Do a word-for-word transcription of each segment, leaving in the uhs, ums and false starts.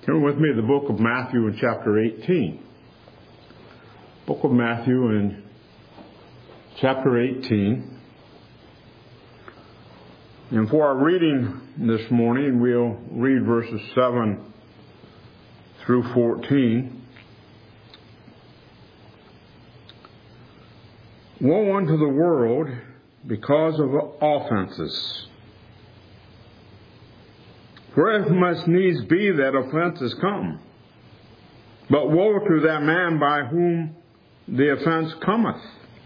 Turn with me to the book of Matthew in chapter eighteen. Book of Matthew in chapter eighteen. And for our reading this morning, we'll read verses seven through fourteen. Woe unto the world because of offenses. For it must needs be that offenses come. But woe to that man by whom the offense cometh.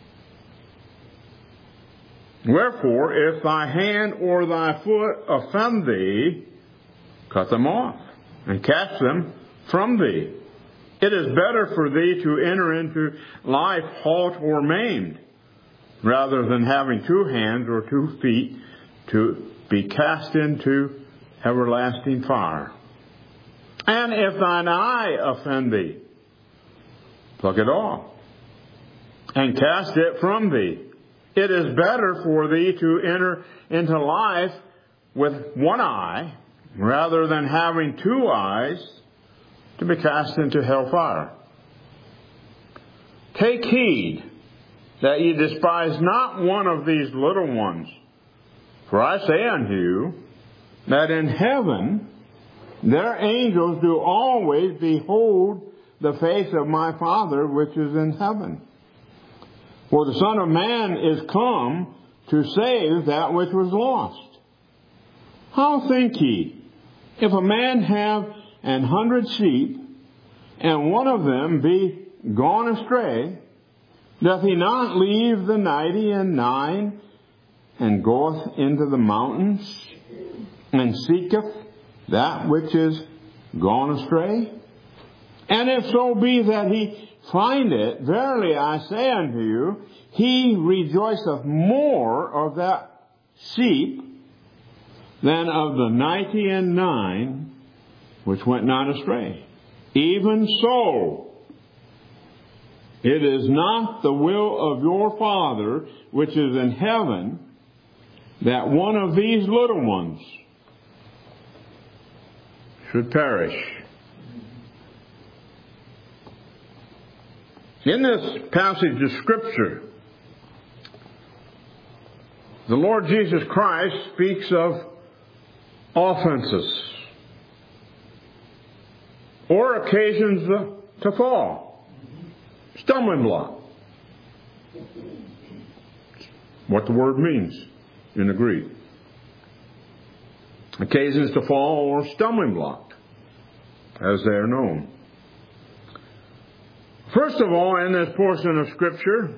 Wherefore, if thy hand or thy foot offend thee, cut them off, and cast them from thee. It is better for thee to enter into life halt or maimed, rather than having two hands or two feet to be cast into everlasting fire. And if thine eye offend thee, pluck it off, and cast it from thee. It is better for thee to enter into life with one eye, rather than having two eyes to be cast into hellfire. Take heed that ye despise not one of these little ones. For I say unto you, that in heaven their angels do always behold the face of my Father which is in heaven. For the Son of Man is come to save that which was lost. How think ye, if a man have an hundred sheep, and one of them be gone astray, doth he not leave the ninety and nine, and goeth into the mountains, and seeketh that which is gone astray? And if so be that he find it, verily I say unto you, he rejoiceth more of that sheep than of the ninety and nine which went not astray. Even so, it is not the will of your Father which is in heaven that one of these little ones should perish. In this passage of Scripture, the Lord Jesus Christ speaks of offenses or occasions to fall. Stumbling block. What the word means in the Greek. Occasions to fall or stumbling block, as they are known. First of all, in this portion of Scripture,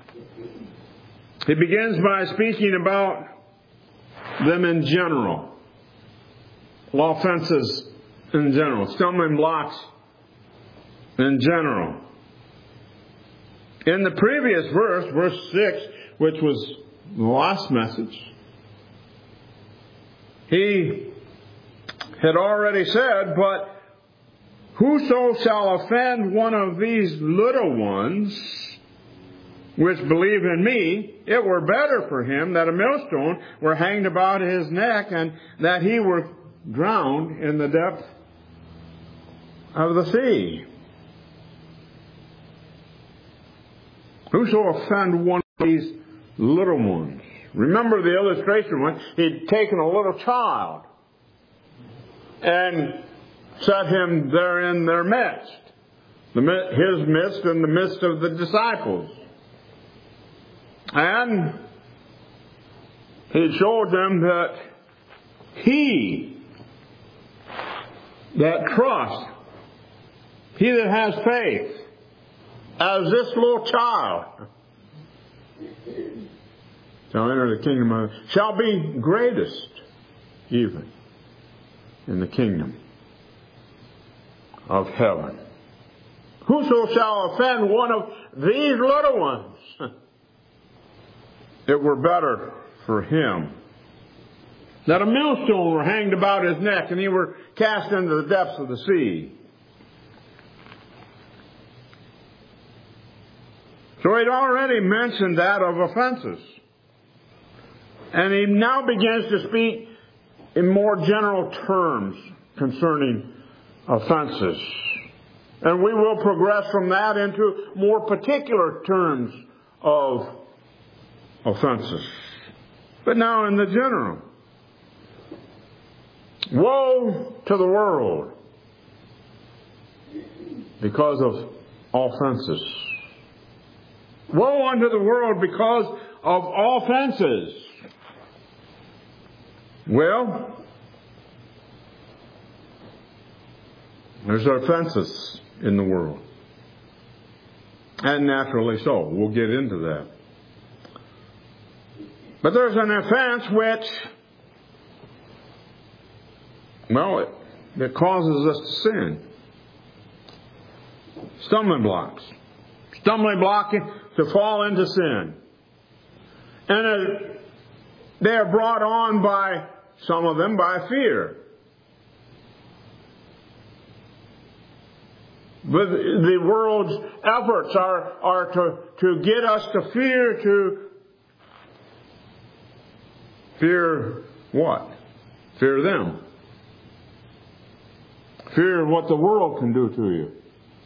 he begins by speaking about them in general. Offenses in general. Stumbling blocks in general. In the previous verse, verse six, which was the last message, he had already said, but whoso shall offend one of these little ones which believe in me, it were better for him that a millstone were hanged about his neck, and that he were drowned in the depth of the sea. Whoso offend one of these little ones. Remember the illustration when he'd taken a little child and set him there in their midst. The, his midst and the midst of the disciples. And he showed them that he that trusts, he that has faith, as this little child, shall enter the kingdom of, shall be greatest even in the kingdom of heaven. Whoso shall offend one of these little ones, it were better for him that a millstone were hanged about his neck and he were cast into the depths of the sea. So he'd already mentioned that of offenses. And he now begins to speak in more general terms concerning offenses. And we will progress from that into more particular terms of offenses. But now in the general. Woe to the world because of offenses. Woe unto the world because of offenses. Well, there's offenses in the world. And naturally so. We'll get into that. But there's an offense which, well, it, it causes us to sin. Stumbling blocks. Stumbling block to fall into sin. And it, they are brought on by, some of them, by fear. But the world's efforts are, are to, to get us to fear, to fear what? Fear them. Fear what the world can do to you.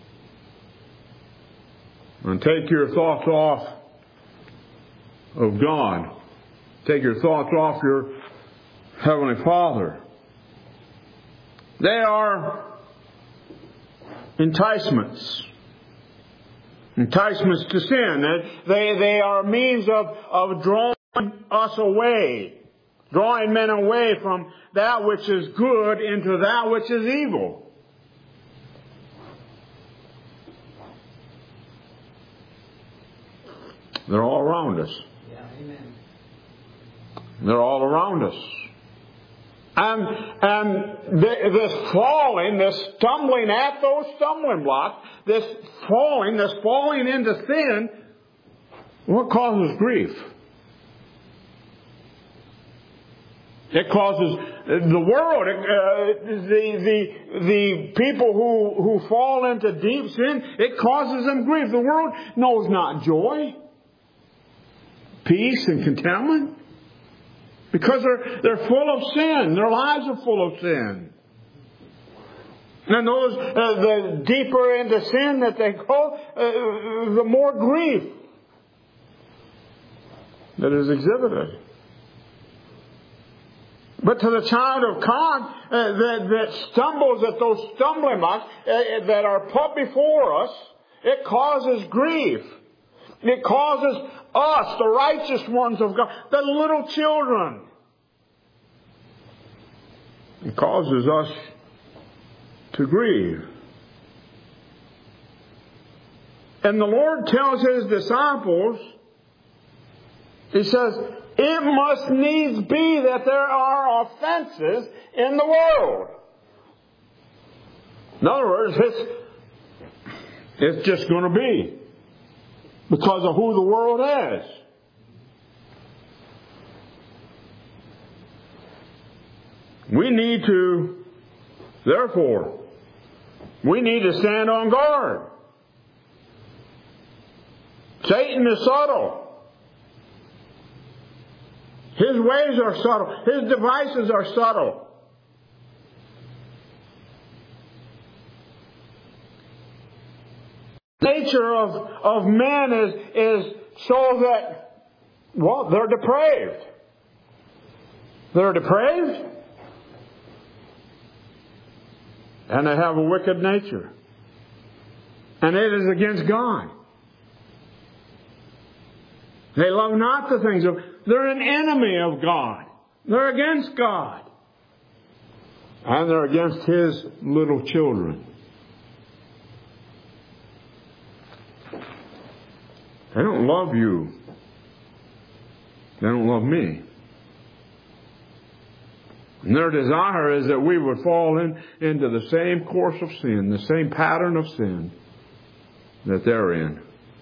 And take your thoughts off of God. Take your thoughts off your Heavenly Father. They are enticements. Enticements to sin. They, they are means of, of drawing us away. Drawing men away from that which is good into that which is evil. They're all around us. Yeah, amen. They're all around us. And, and this falling, this stumbling at those stumbling blocks, this falling, this falling into sin, what causes grief? It causes the world, uh, the, the, the people who, who fall into deep sin, it causes them grief. The world knows not joy, peace, and contentment. Because they're, they're full of sin. Their lives are full of sin. And those, uh, the deeper into sin that they go, uh, the more grief that is exhibited. But to the child of God uh, that, that stumbles at those stumbling blocks uh, that are put before us, it causes grief. It causes us, the righteous ones of God, the little children. It causes us to grieve. And the Lord tells His disciples, He says, it must needs be that there are offenses in the world. In other words, it's, it's just going to be. Because of who the world is. We need to, therefore, we need to stand on guard. Satan is subtle. His ways are subtle. His devices are subtle. Nature of, of men is, is so that, well, they're depraved. They're depraved. And they have a wicked nature. And it is against God. They love not the things of, they're an enemy of God. They're against God. And they're against His little children. They don't love you. They don't love me. And their desire is that we would fall in, into the same course of sin, the same pattern of sin that they're in.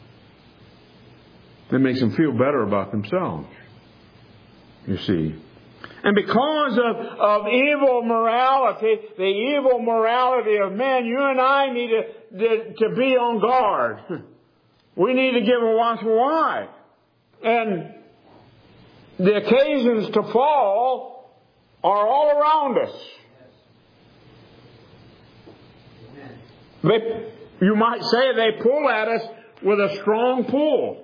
It makes them feel better about themselves, you see. And because of, of evil morality, the evil morality of men, you and I need to, to, to be on guard. We need to give a watchful eye. And the occasions to fall are all around us. They, you might say they pull at us with a strong pull.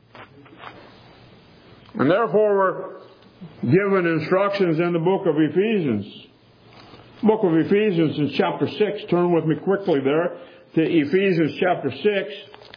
And therefore we're given instructions in the book of Ephesians. Book of Ephesians in chapter six. Turn with me quickly there to Ephesians chapter six.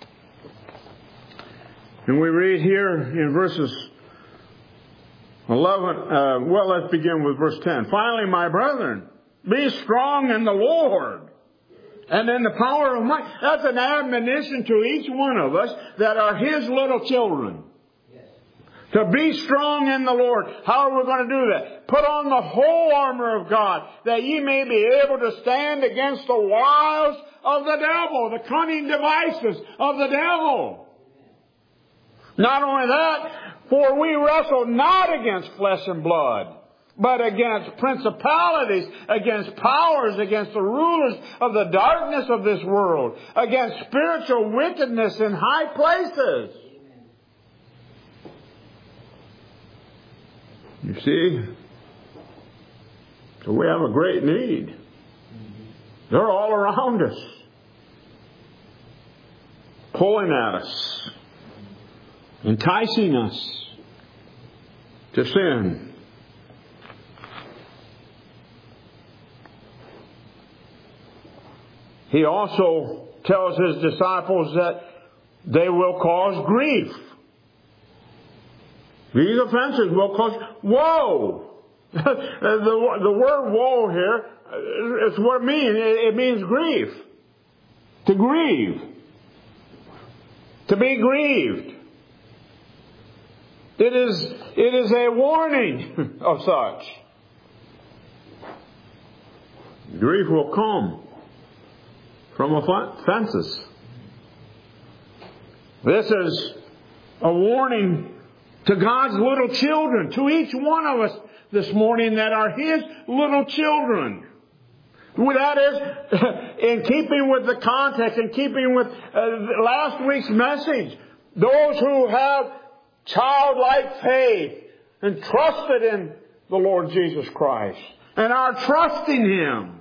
And we read here in verses eleven, uh, well, let's begin with verse ten. Finally, my brethren, be strong in the Lord and in the power of might. That's an admonition to each one of us that are His little children. Yes. To be strong in the Lord. How are we going to do that? Put on the whole armor of God, that ye may be able to stand against the wiles of the devil, the cunning devices of the devil. Not only that, for we wrestle not against flesh and blood, but against principalities, against powers, against the rulers of the darkness of this world, against spiritual wickedness in high places. You see? So we have a great need. They're all around us, pulling at us, enticing us to sin. He also tells His disciples that they will cause grief. These offenses will cause woe. the, the word woe here is what it means. It means grief. To grieve. To be grieved. It is, it is a warning of such. Grief will come from offenses. This is a warning to God's little children, to each one of us this morning that are His little children. That is, in keeping with the context, in keeping with uh, last week's message, those who have childlike faith and trusted in the Lord Jesus Christ and are trusting Him.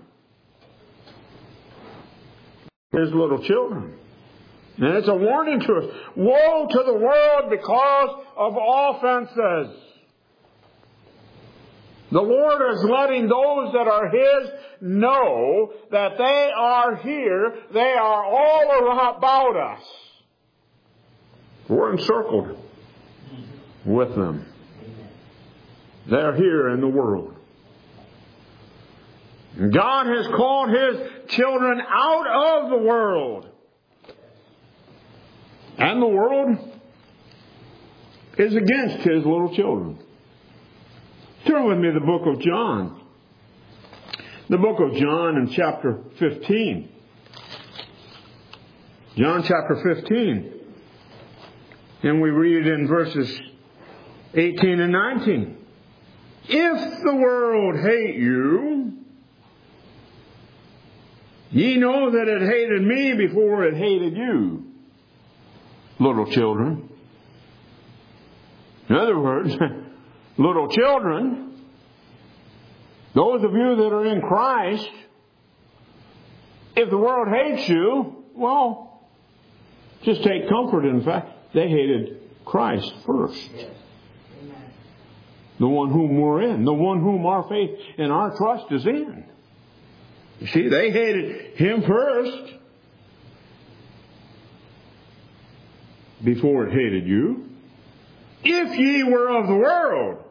His little children. And it's a warning to us. Woe to the world because of offenses. The Lord is letting those that are His know that they are here. They are all about us. We're encircled with them. They're here in the world. God has called His children out of the world. And the world is against His little children. Turn with me to the book of John. The book of John in chapter fifteen. John chapter fifteen. And we read in verses eighteen and nineteen. If the world hate you, ye know that it hated me before it hated you, little children. In other words, little children, those of you that are in Christ, if the world hates you, well, just take comfort in the fact they hated Christ first. The one whom we're in, the one whom our faith and our trust is in. You see, they hated Him first before it hated you. If ye were of the world,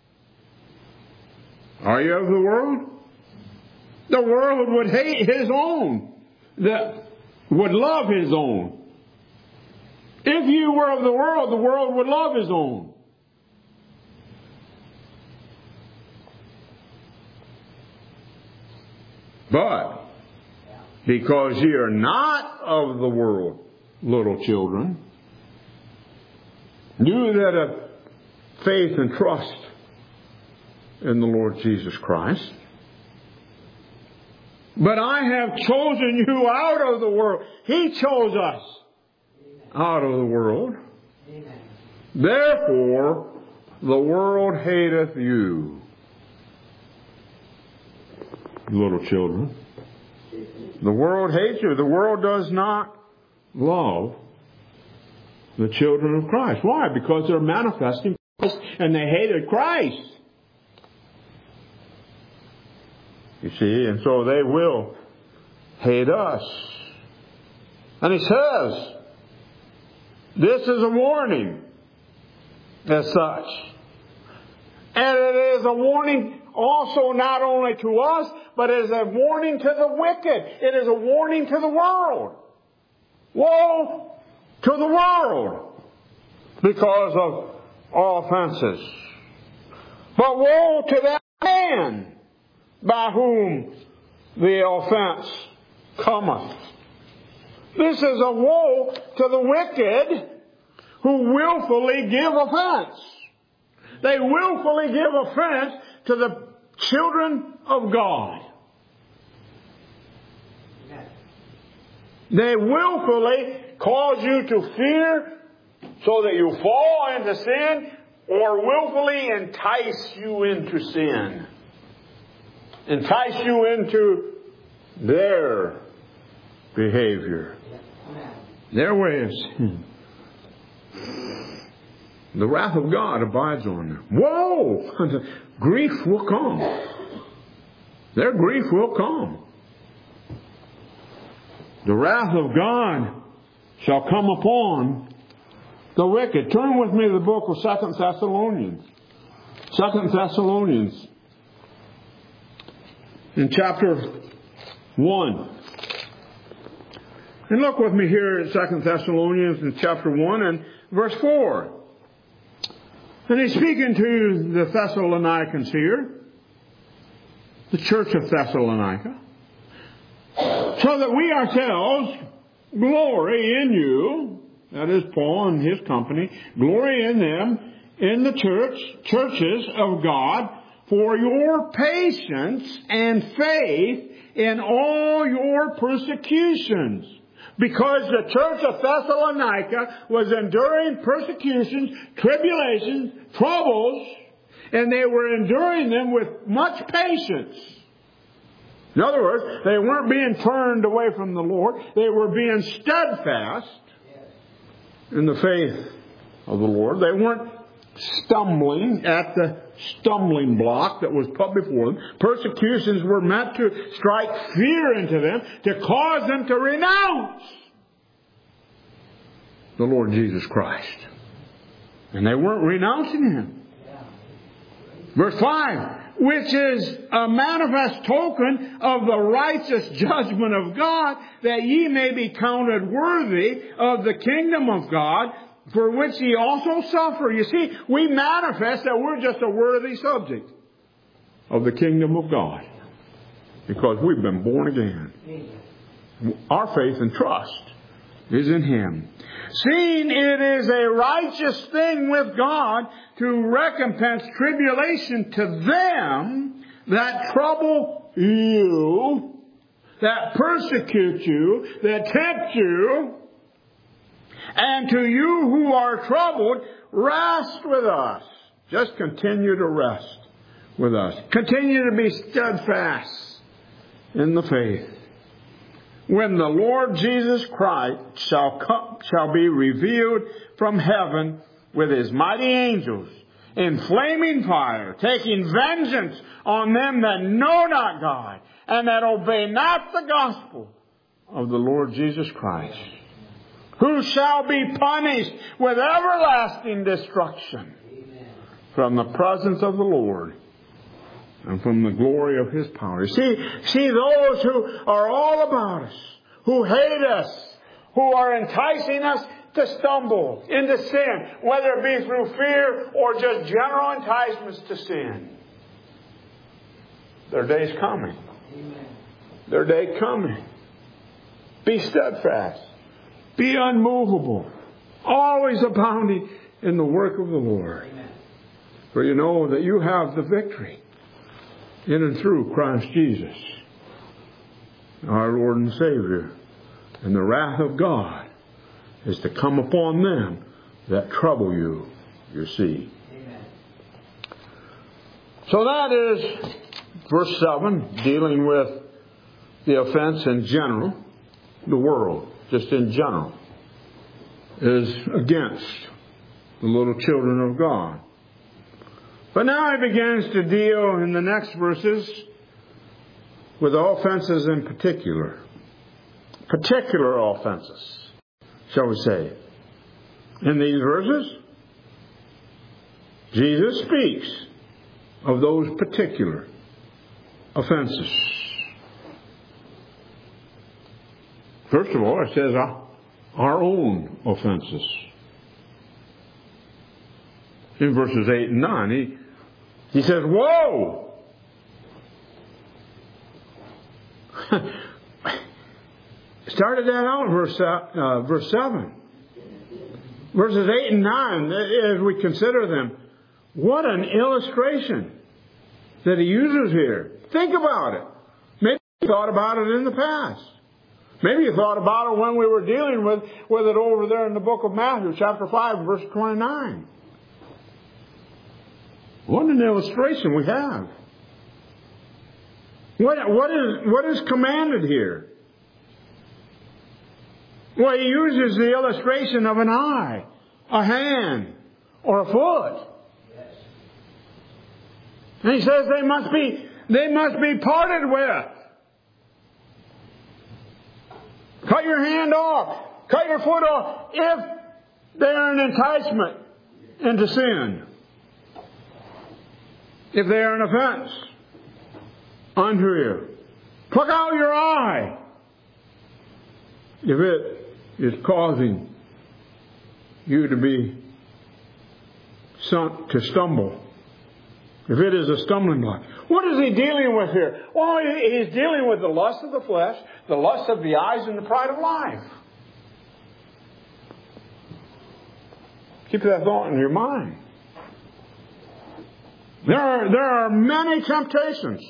are you of the world? The world would hate His own, that would love His own. If you were of the world, the world would love His own. But because ye are not of the world, little children, you that have faith and trust in the Lord Jesus Christ, but I have chosen you out of the world. He chose us out of the world. Therefore, the world hateth you, little children. The world hates you. The world does not love the children of Christ. Why? Because they're manifesting Christ and they hated Christ. You see, and so they will hate us. And he says, this is a warning as such. And it is a warning also not only to us, but it is a warning to the wicked. It is a warning to the world. Woe to the world because of all offenses. But woe to that man by whom the offense cometh. This is a woe to the wicked who willfully give offense. They willfully give offense to the children of God. They willfully cause you to fear so that you fall into sin, or willfully entice you into sin. Entice you into their behavior, their way of sin. The wrath of God abides on them. Whoa! Grief will come. Their grief will come. The wrath of God shall come upon the wicked. Turn with me to the book of Second Thessalonians. Second Thessalonians. In chapter one. And look with me here at Second Thessalonians in chapter one and verse four. And he's speaking to the Thessalonians here, the church of Thessalonica, so that we ourselves glory in you, that is Paul and his company, glory in them, in the church, churches of God, for your patience and faith in all your persecutions. Because the church of Thessalonica was enduring persecutions, tribulations, troubles, and they were enduring them with much patience. In other words, they weren't being turned away from the Lord. They were being steadfast in the faith of the Lord. They weren't stumbling at the stumbling block that was put before them. Persecutions were meant to strike fear into them, to cause them to renounce the Lord Jesus Christ. And they weren't renouncing Him. Verse five, which is a manifest token of the righteous judgment of God, that ye may be counted worthy of the kingdom of God, for which ye also suffer. You see, we manifest that we're just a worthy subject of the kingdom of God, because we've been born again. Our faith and trust is in Him. Seeing it is a righteous thing with God to recompense tribulation to them that trouble you, that persecute you, that tempt you, and to you who are troubled, rest with us. Just continue to rest with us. Continue to be steadfast in the faith. When the Lord Jesus Christ shall come, shall be revealed from heaven with His mighty angels in flaming fire, taking vengeance on them that know not God and that obey not the gospel of the Lord Jesus Christ, who shall be punished with everlasting destruction from the presence of the Lord and from the glory of His power. See, see those who are all about us, who hate us, who are enticing us to stumble into sin, whether it be through fear or just general enticements to sin. Their day's coming. Their day coming. Be steadfast. Be unmovable. Always abounding in the work of the Lord. For you know that you have the victory in and through Christ Jesus, our Lord and Savior. And the wrath of God is to come upon them that trouble you, you see. Amen. So that is verse seven, dealing with the offense in general, the world, just in general, is against the little children of God. But now he begins to deal in the next verses with offenses in particular. Particular offenses, shall we say. In these verses, Jesus speaks of those particular offenses. First of all, it says our, our own offenses. In verses eight and nine, he, he says, "Whoa!" Started that out in verse, uh, verse seven. Verses eight and nine, as we consider them, what an illustration that he uses here. Think about it. Maybe you thought about it in the past. Maybe you thought about it when we were dealing with, with it over there in the book of Matthew, chapter five, verse twenty-nine. What an illustration we have. What, what is, what is commanded here? Well, he uses the illustration of an eye, a hand, or a foot. And he says they must be, they must be parted with. Cut your hand off. Cut your foot off if they are an enticement into sin. If they are an offense unto you. Pluck out your eye if it is causing you to be to stumble. If it is a stumbling block. What is he dealing with here? Well, he's dealing with the lust of the flesh, the lust of the eyes, and the pride of life. Keep that thought in your mind. There are, there are many temptations.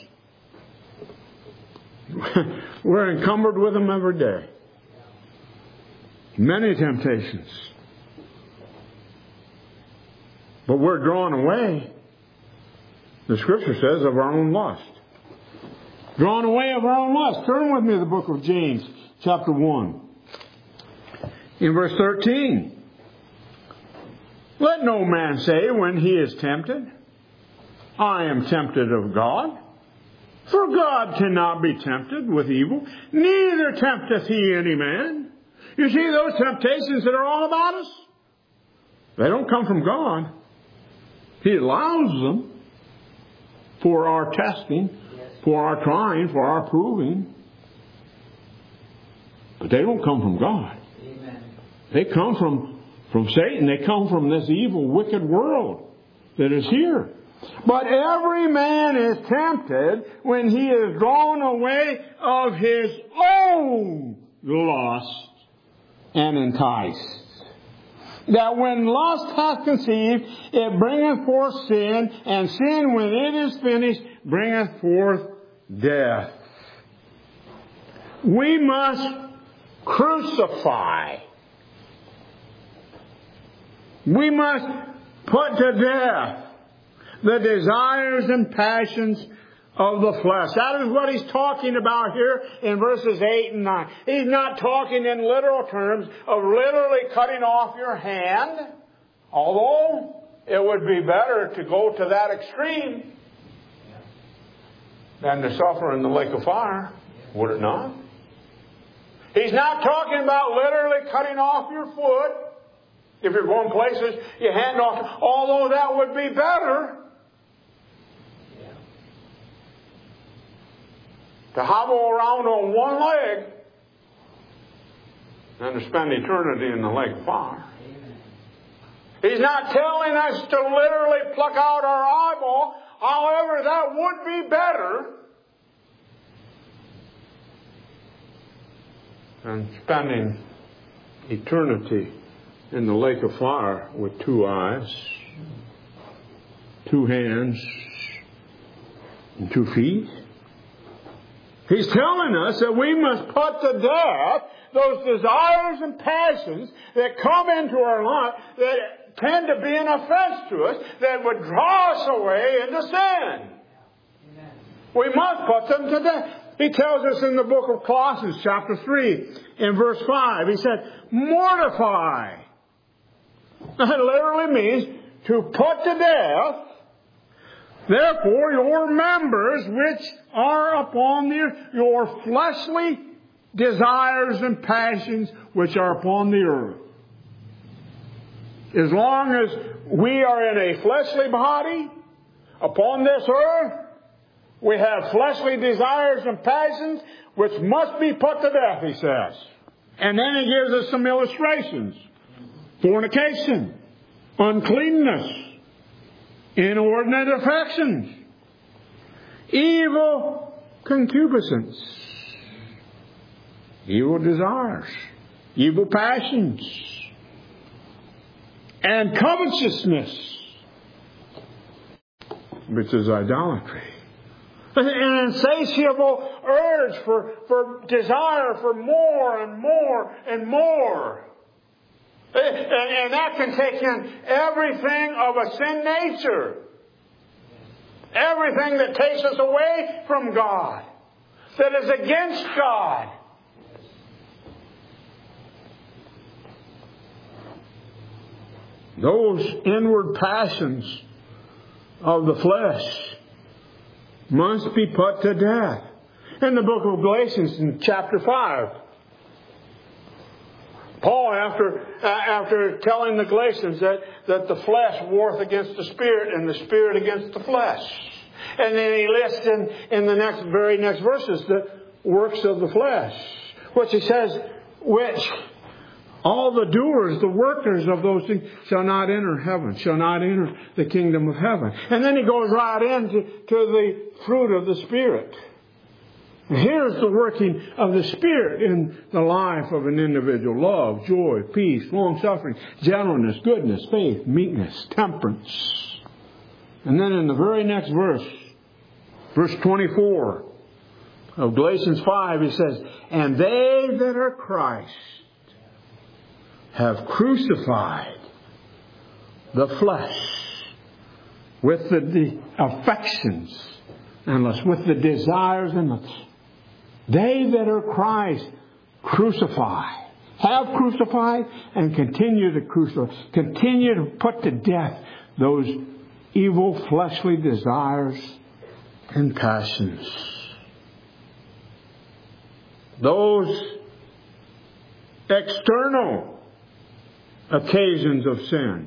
We're encumbered with them every day. Many temptations. But we're drawn away, the Scripture says, of our own lust. Drawn away of our own lust. Turn with me to the book of James, chapter one. In verse thirteen. Let no man say when he is tempted, I am tempted of God. For God cannot be tempted with evil, neither tempteth he any man. You see those temptations that are all about us? They don't come from God. He allows them for our testing, for our trying, for our proving. But they don't come from God. Amen. They come from, from Satan. They come from this evil, wicked world that is here. But every man is tempted when he is drawn away of his own lust and enticed. That when lust hath conceived, it bringeth forth sin, and sin, when it is finished, bringeth forth death. We must crucify. We must put to death the desires and passions of the flesh. That is what he's talking about here in verses eight and nine. He's not talking in literal terms of literally cutting off your hand, although it would be better to go to that extreme than to suffer in the lake of fire, would it not? He's not talking about literally cutting off your foot. If you're going places, you hand off, although that would be better. To hobble around on one leg and to spend eternity in the lake of fire. He's not telling us to literally pluck out our eyeball. However, that would be better than spending eternity in the lake of fire with two eyes, two hands, and two feet. He's telling us that we must put to death those desires and passions that come into our life that tend to be an offense to us, that would draw us away into sin. Amen. We must put them to death. He tells us in the book of Colossians, chapter three, in verse five, he said, mortify. That literally means to put to death, therefore, your members which are upon the earth, your fleshly desires and passions which are upon the earth. As long as we are in a fleshly body upon this earth, we have fleshly desires and passions which must be put to death, he says. And then he gives us some illustrations. Fornication, uncleanness, inordinate affections, evil concupiscence, evil desires, evil passions, and covetousness, which is idolatry. An insatiable urge for, for desire for more and more and more. And, and that can take in everything of a sin nature. Everything that takes us away from God. That is against God. Those inward passions of the flesh must be put to death. In the book of Galatians, in chapter five, Paul, after uh, after telling the Galatians that, that the flesh warreth against the spirit and the spirit against the flesh. And then he lists in, in the next very next verses the works of the flesh. Which he says, which all the doers, the workers of those things shall not enter heaven, shall not enter the kingdom of heaven. And then he goes right into to the fruit of the Spirit. And here's the working of the Spirit in the life of an individual. Love, joy, peace, long-suffering, gentleness, goodness, faith, meekness, temperance. And then in the very next verse, verse twenty-four of Galatians five, he says, and they that are Christ have crucified the flesh with the, the affections and lust, with the desires and lust. They that are Christ crucify, have crucified, and continue to crucify, continue to put to death those evil fleshly desires and passions. Those external occasions of sin.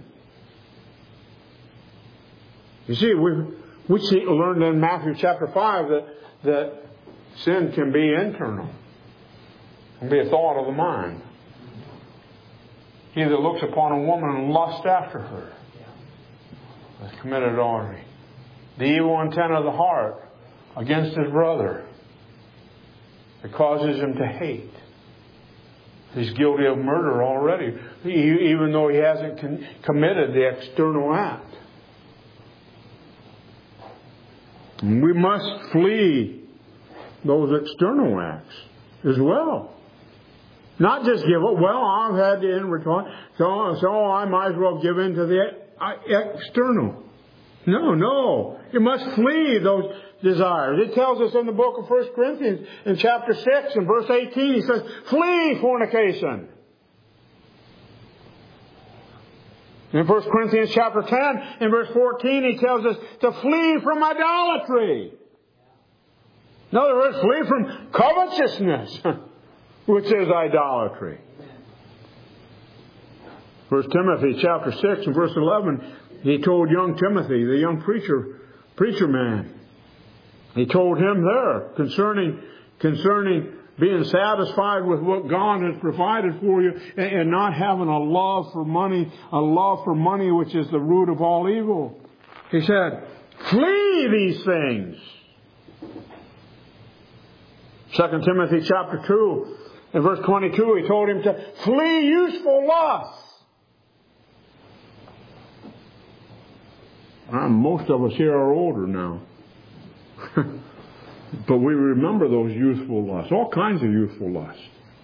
You see, we we see, learned in Matthew chapter five that, that sin can be internal. It can be a thought of the mind. He that looks upon a woman and lusts after her has committed adultery. The evil intent of the heart against his brother that causes him to hate. He's guilty of murder already, even though he hasn't con- committed the external act. And we must flee those external acts as well. Not just give up, well, I've had the inward thought, so, so I might as well give in to the external. No, no. You must flee those desires. It tells us in the book of First Corinthians in chapter six and verse eighteen, he says, flee fornication. In First Corinthians chapter ten and verse fourteen, he tells us to flee from idolatry. In other words, flee from covetousness, which is idolatry. First Timothy chapter six and verse eleven, he told young Timothy, the young preacher, preacher man, he told him there concerning, concerning being satisfied with what God has provided for you and, and not having a love for money, a love for money which is the root of all evil. He said, flee these things. Second Timothy chapter two and verse twenty-two, he told him to flee useful lusts. Well, most of us here are older now. But we remember those youthful lusts. All kinds of youthful lusts.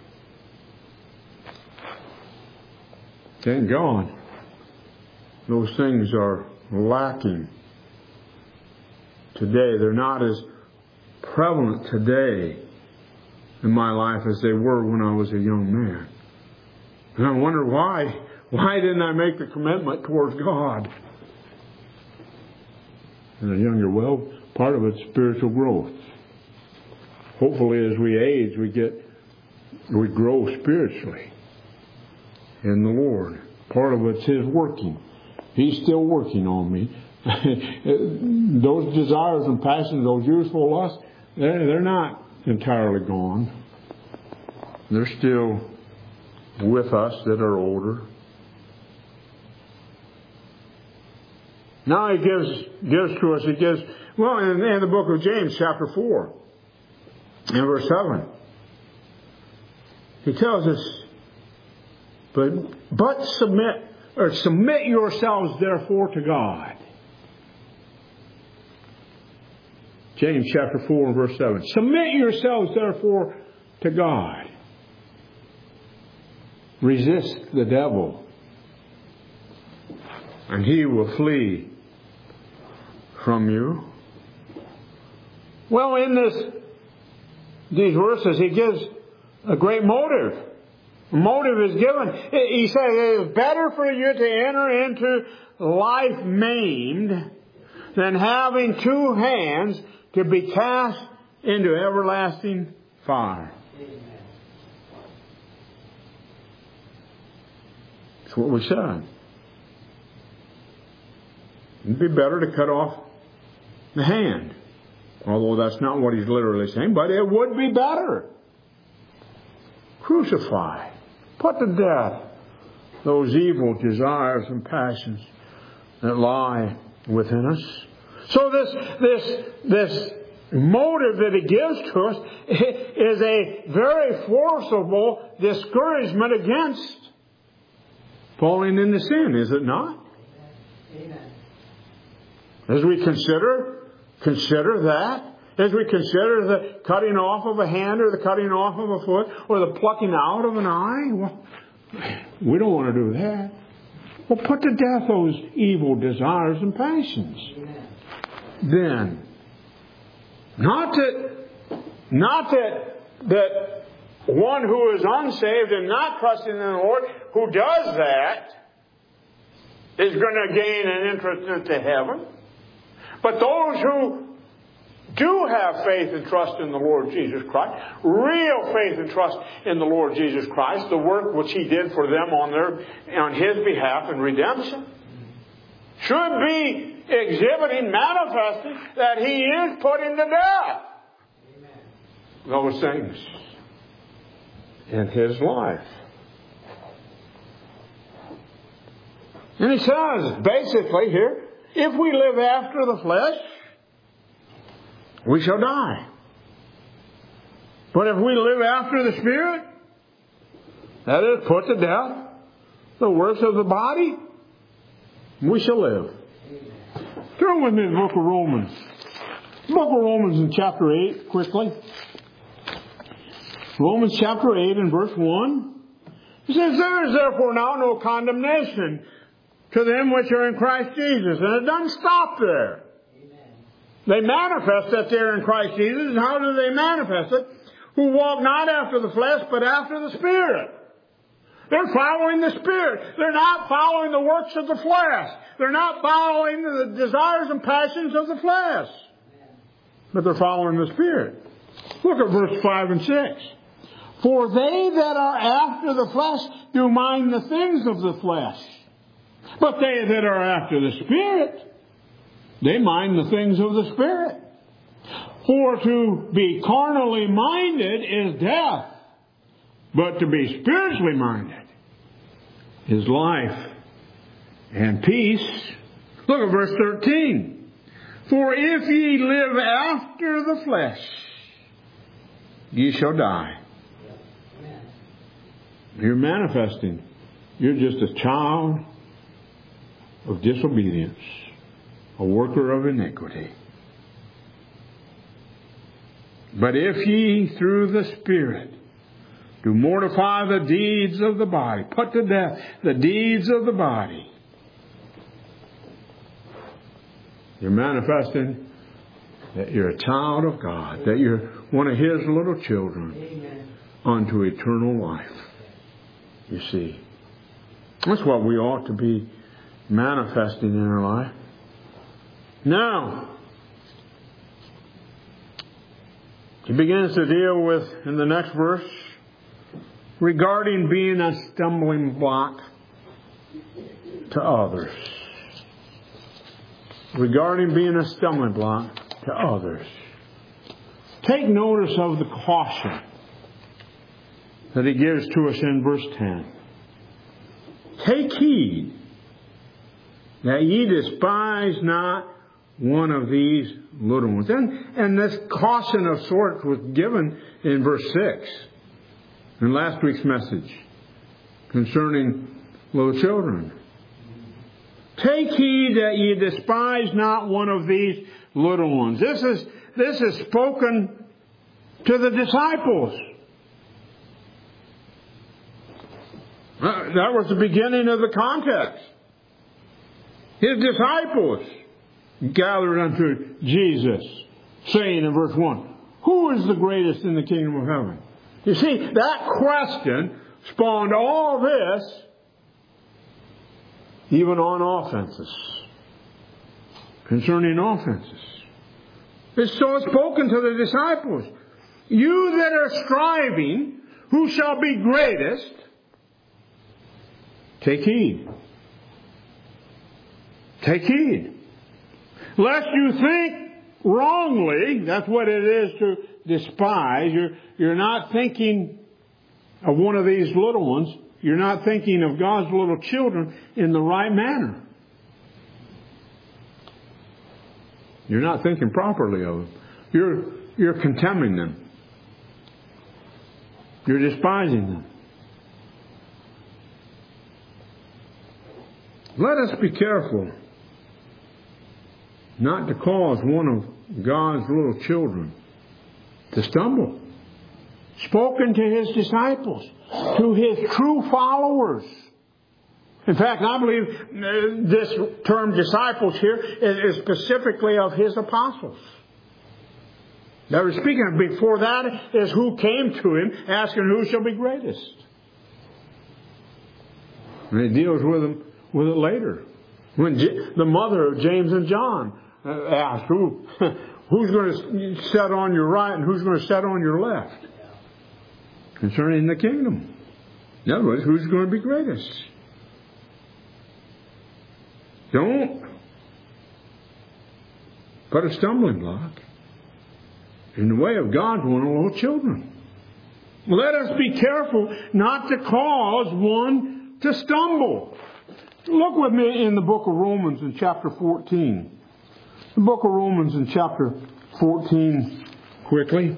Thank God. Those things are lacking today. They're not as prevalent today in my life as they were when I was a young man. And I wonder why. Why didn't I make the commitment towards God? And a younger, well, part of it's spiritual growth. Hopefully as we age, we get, we grow spiritually in the Lord. Part of it's His working. He's still working on me. Those desires and passions, those youthful lusts, they're, they're not entirely gone. They're still with us that are older. Now He gives gives to us, He gives, well, in, in the book of James, chapter four, and verse seven, He tells us, but, but submit, or submit yourselves therefore to God. James chapter four and verse seven. Submit yourselves therefore to God. Resist the devil, and he will flee from you. Well, in this these verses, he gives a great motive. A motive is given. He says it is better for you to enter into life maimed than having two hands to be cast into everlasting fire. That's what we said. It'd be better to cut off the hand. Although that's not what he's literally saying, but it would be better. Crucify. Put to death those evil desires and passions that lie within us. So this, this, this motive that he gives to us is a very forcible discouragement against falling into sin, is it not? Amen. As we consider, consider that, as we consider the cutting off of a hand or the cutting off of a foot or the plucking out of an eye, well, we don't want to do that. Well, put to death those evil desires and passions. Amen. Then, not that, not that, that one who is unsaved and not trusting in the Lord, who does that, is going to gain an entrance into heaven. But those who do have faith and trust in the Lord Jesus Christ, real faith and trust in the Lord Jesus Christ, the work which He did for them on their, on His behalf in redemption, should be exhibiting, manifesting that He is putting to death those things in His life. And He says, basically here, if we live after the flesh, we shall die. But if we live after the Spirit, that is, put to death the works of the body, we shall live. Turn with me to the book of Romans. The book of Romans in chapter eight, quickly. Romans chapter eight and verse one. It says, there is therefore now no condemnation to them which are in Christ Jesus. And it doesn't stop there. Amen. They manifest that they're in Christ Jesus. And how do they manifest it? Who walk not after the flesh, but after the Spirit. They're following the Spirit. They're not following the works of the flesh. They're not following the desires and passions of the flesh. But they're following the Spirit. Look at verse five and six. For they that are after the flesh do mind the things of the flesh. But they that are after the Spirit, they mind the things of the Spirit. For to be carnally minded is death, but to be spiritually minded is life and peace. Look at verse thirteen. For if ye live after the flesh, ye shall die. You're manifesting. You're just a child of disobedience, a worker of iniquity. But if ye through the Spirit do mortify the deeds of the body, put to death the deeds of the body, you're manifesting that you're a child of God, that you're one of His little children. Amen. Unto eternal life. You see. That's what we ought to be manifesting in our life. Now, he begins to deal with, in the next verse, regarding being a stumbling block to others. Regarding being a stumbling block to others. Take notice of the caution that he gives to us in verse ten. Take heed that ye despise not one of these little ones. And, and this caution of sorts was given in verse six. In last week's message concerning little children. Take heed that ye despise not one of these little ones. This is, this is spoken to the disciples. Uh, that was the beginning of the context. His disciples gathered unto Jesus, saying in verse one, who is the greatest in the kingdom of heaven? You see, that question spawned all this, even on offenses. Concerning offenses. It's so spoken to the disciples. You that are striving, who shall be greatest? Take heed. Take heed. Lest you think wrongly, that's what it is to despise. You're, you're not thinking of one of these little ones. You're not thinking of God's little children in the right manner. You're not thinking properly of them. You're, you're contemning them. You're despising them. Let us be careful not to cause one of God's little children to stumble. Spoken to His disciples, to His true followers. In fact, I believe this term disciples here is specifically of His apostles. Now we're speaking of before that is who came to Him asking who shall be greatest. And He deals with them with it later. When J- the mother of James and John asked, who, who's going to sit on your right and who's going to sit on your left? Concerning the kingdom. In other words, who's going to be greatest? Don't put a stumbling block in the way of God's one little children. Let us be careful not to cause one to stumble. Look with me in the book of Romans in chapter fourteen. The book of Romans in chapter fourteen, quickly.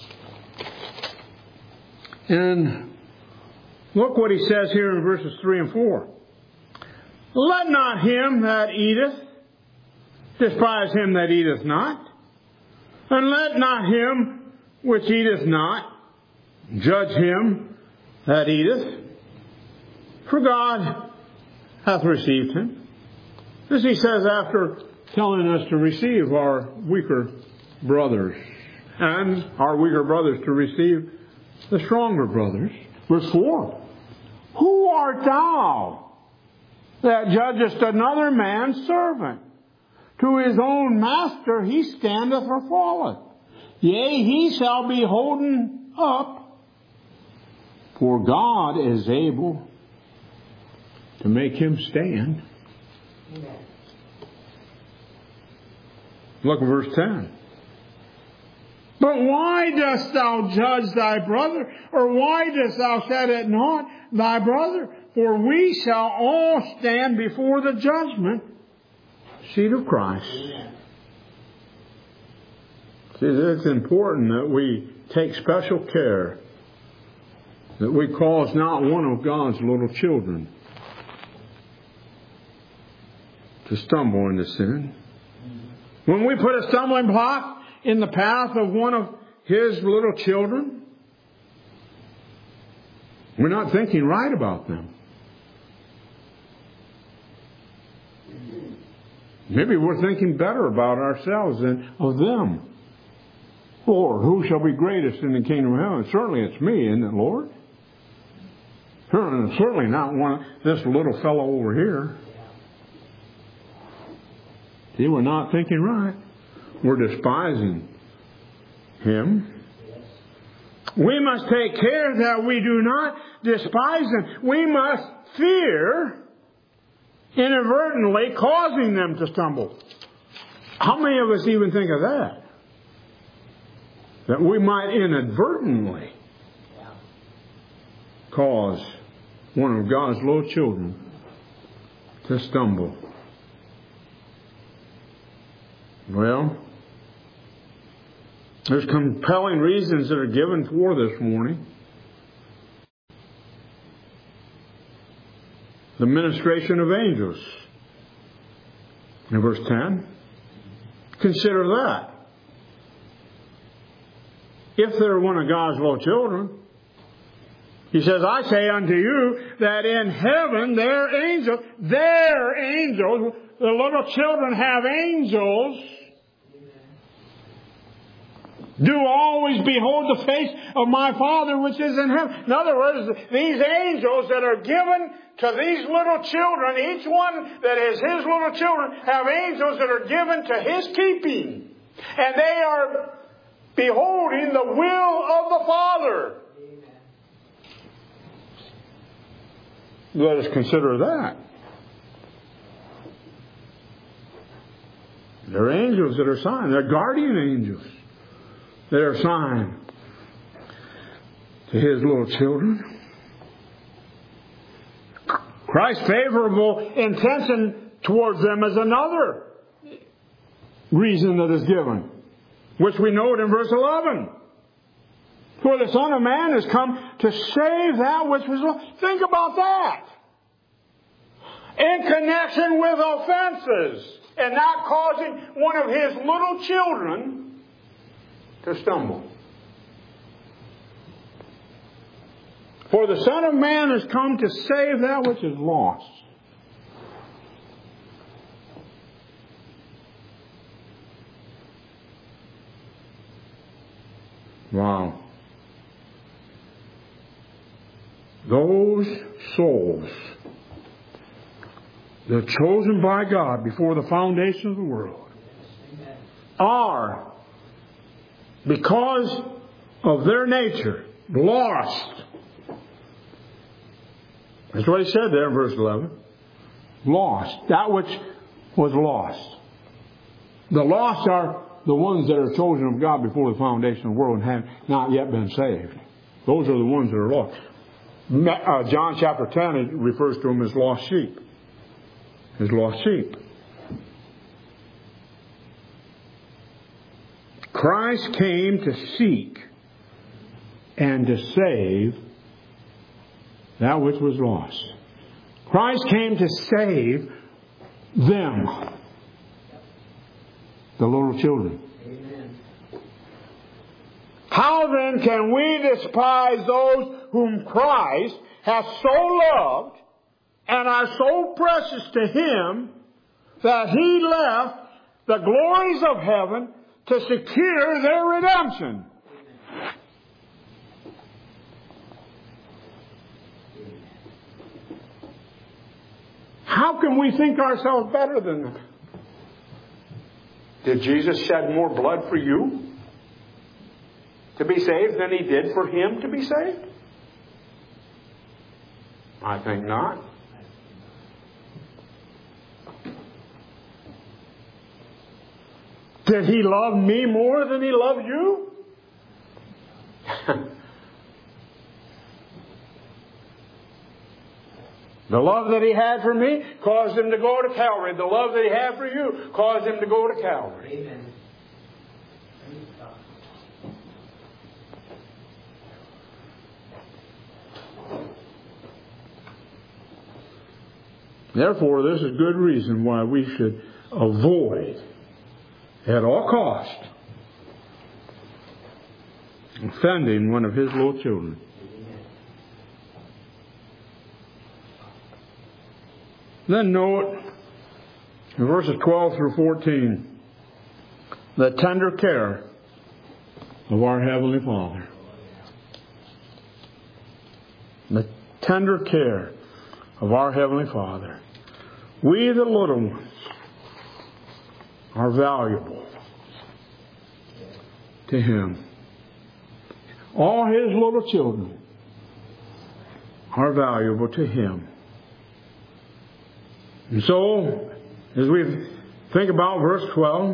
And look what he says here in verses three and four. Let not him that eateth despise him that eateth not, and let not him which eateth not judge him that eateth, for God hath received him. This he says after telling us to receive our weaker brothers, and our weaker brothers to receive the stronger brothers. Verse four. Who art thou that judgest another man's servant? To his own master he standeth or falleth. Yea, he shall be holden up, for God is able to make him stand. Amen. Look at verse ten. But why dost thou judge thy brother? Or why dost thou set at naught thy brother? For we shall all stand before the judgment seat of Christ. Amen. See, it's important that we take special care that we cause not one of God's little children to stumble into sin. When we put a stumbling block in the path of one of His little children, we're not thinking right about them. Maybe we're thinking better about ourselves than of them. Lord, who shall be greatest in the kingdom of heaven? Certainly it's me, isn't it, Lord? Certainly not one, this little fellow over here. See, we're not thinking right. We're despising him. We must take care that we do not despise them. We must fear inadvertently causing them to stumble. How many of us even think of that? That we might inadvertently cause one of God's little children to stumble. Well, there's compelling reasons that are given for this morning. The ministration of angels. In verse ten. Consider that. If they're one of God's little children, he says, I say unto you that in heaven their angels, their angels, the little children have angels, do always behold the face of my Father which is in heaven. In other words, these angels that are given to these little children, each one that is his little children, have angels that are given to his keeping. And they are beholding the will of the Father. Let us consider that. They're angels that are assigned. They're guardian angels. They're assigned to his little children. Christ's favorable intention towards them is another reason that is given, which we note in verse eleven. For the Son of Man has come to save that which was lost. Think about that. In connection with offenses and not causing one of his little children to stumble. For the Son of Man has come to save that which is lost. Wow. Those souls that are chosen by God before the foundation of the world are, because of their nature, lost. That's what he said there in verse eleven. Lost. That which was lost. The lost are the ones that are chosen of God before the foundation of the world and have not yet been saved. Those are the ones that are lost. Uh, John chapter ten, it refers to them as lost sheep. As lost sheep. Christ came to seek and to save that which was lost. Christ came to save them, the little children. Amen. How then can we despise those whom Christ has so loved and are so precious to him that he left the glories of heaven to secure their redemption? How can we think ourselves better than them? Did Jesus shed more blood for you to be saved than he did for him to be saved? I think not. Did he love me more than he loved you? The love that he had for me caused him to go to Calvary. The love that he had for you caused him to go to Calvary. Amen. Therefore, this is good reason why we should avoid, at all cost, offending one of his little children. Then note In verses twelve through fourteen, the tender care of our Heavenly Father. The tender care of our Heavenly Father. We, the little ones, are valuable to Him. All His little children are valuable to Him. And so, as we think about verse twelve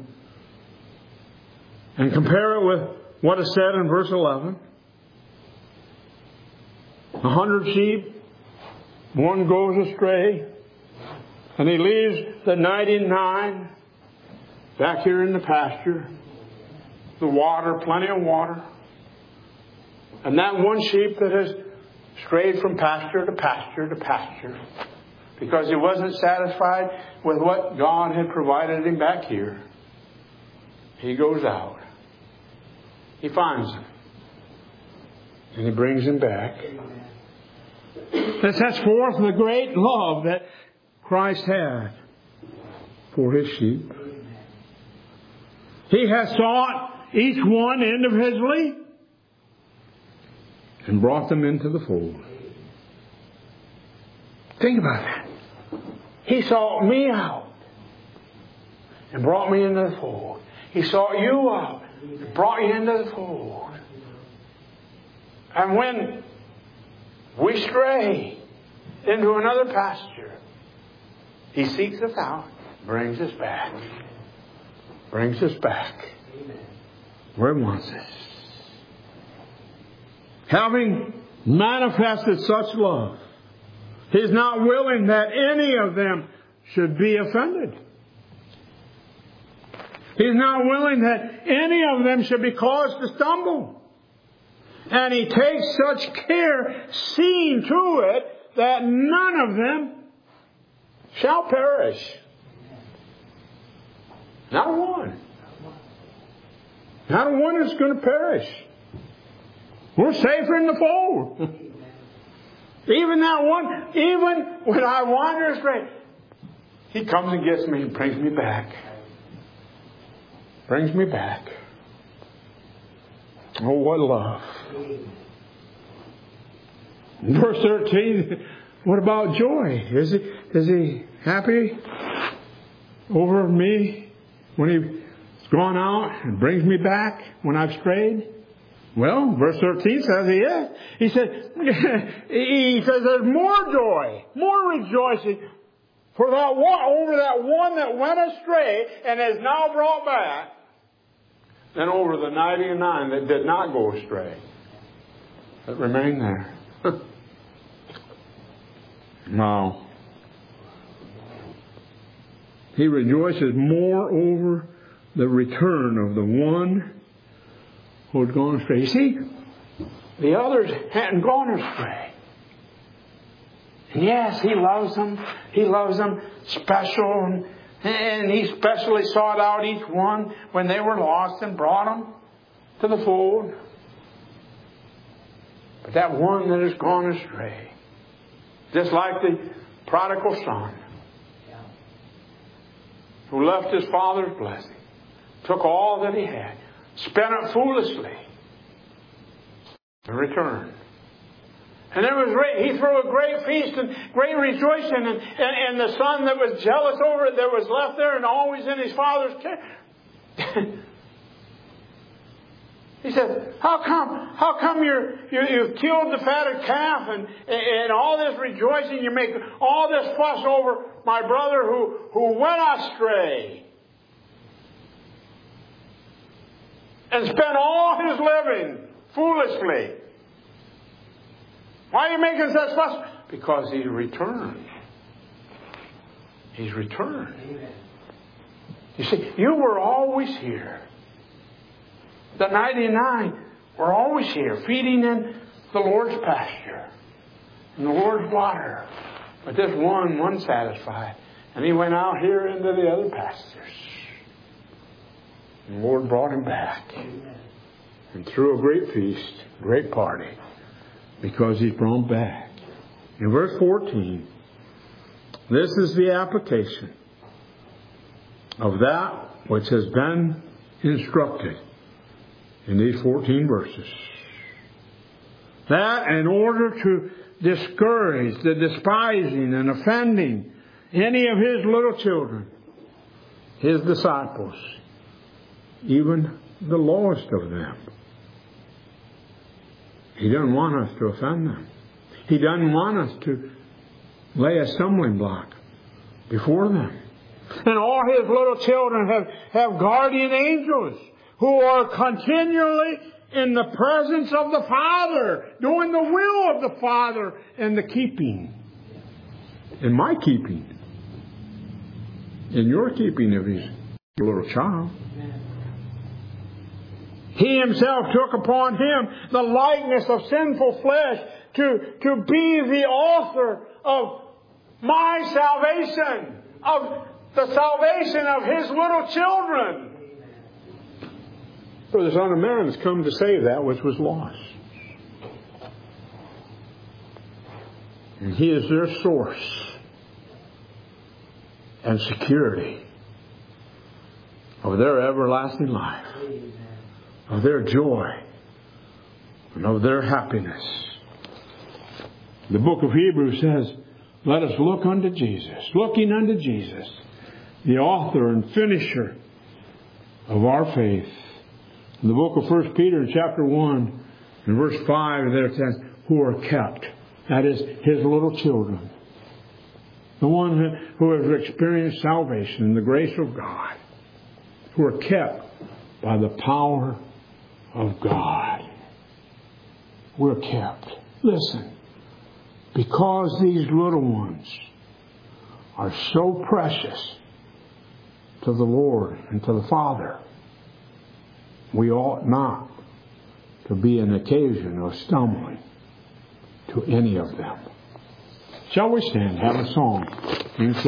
and compare it with what is said in verse eleven, a hundred sheep, one goes astray, and he leaves the ninety-nine back here in the pasture, the water, plenty of water. And that one sheep that has strayed from pasture to pasture to pasture because he wasn't satisfied with what God had provided him back here, he goes out. He finds him. And he brings him back. That sets forth the great love that Christ had for His sheep. He has sought each one individually and brought them into the fold. Think about that. He sought me out and brought me into the fold. He sought you out and brought you into the fold. And when we stray into another pasture, He seeks us out, brings us back. Brings us back where He wants us. Having manifested such love, He is not willing that any of them should be offended. He is not willing that any of them should be caused to stumble. And He takes such care, seeing to it, that none of them shall perish. Not one. Not one is going to perish. We're safer in the fold. Even that one, even when I wander astray, He comes and gets me and brings me back. Brings me back. Oh, what love. Verse thirteen, what about joy? Is he, is he happy over me when He's gone out and brings me back when I've strayed? Well, verse thirteen says He is. He said, He says there's more joy, more rejoicing for that one, over that one that went astray and is now brought back than over the ninety-nine that did not go astray, that remained there. No. He rejoices more over the return of the one who had gone astray. You see, the others hadn't gone astray. And yes, He loves them. He loves them special. And, and He specially sought out each one when they were lost and brought them to the fold. But that one that has gone astray, just like the prodigal son, who left his father's blessing, took all that he had, spent it foolishly, and returned. And there was he threw a great feast and great rejoicing, and, and, and the son that was jealous over it, that was left there and always in his father's care. He said, how come, how come you're, you, you've killed the fatted calf and, and all this rejoicing, you make all this fuss over my brother who, who went astray and spent all his living foolishly? Why are you making such fuss? Because he's returned. He's returned. You see, you were always here. The ninety-nine were always here, feeding in the Lord's pasture, in the Lord's water. But this one wasn't satisfied. And he went out here into the other pastures. And the Lord brought him back. And threw a great feast, great party, because he's brought him back. In verse fourteen, this is the application of that which has been instructed in these fourteen verses. That in order to discourage the despising and offending any of His little children, His disciples, even the lowest of them. He doesn't want us to offend them. He doesn't want us to lay a stumbling block before them. And all His little children have, have guardian angels who are continually in the presence of the Father, doing the will of the Father and the keeping. In my keeping. In your keeping of His little child. He Himself took upon Him the likeness of sinful flesh to, to be the author of my salvation, of the salvation of His little children. For the Son of Man has come to save that which was lost. And He is their source and security of their everlasting life, of their joy, and of their happiness. The book of Hebrews says, let us look unto Jesus, looking unto Jesus, the author and finisher of our faith. In the book of First Peter, chapter one, in verse five, there it says, who are kept. That is, His little children. The one who has experienced salvation and the grace of God. Who are kept by the power of God. We're kept. Listen. Because these little ones are so precious to the Lord and to the Father, we ought not to be an occasion of stumbling to any of them. Shall we stand, have a song?